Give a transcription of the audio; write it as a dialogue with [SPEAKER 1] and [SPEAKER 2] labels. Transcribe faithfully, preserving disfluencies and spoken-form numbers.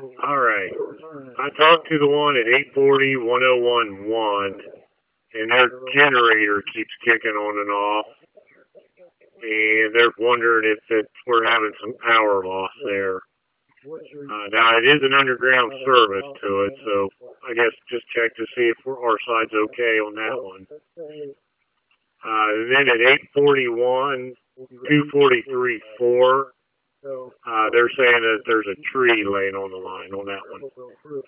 [SPEAKER 1] All right. I talked to the one at eight forty, one oh one one, and their generator keeps kicking on and off. And they're wondering if it's, we're having some power loss there. Uh, now, it is an underground service to it, so I guess just check to see if we're, our side's okay on that one. Uh, then at eight forty-one, two forty-three, four, uh, they're saying that there's a tree laying on the line on that one.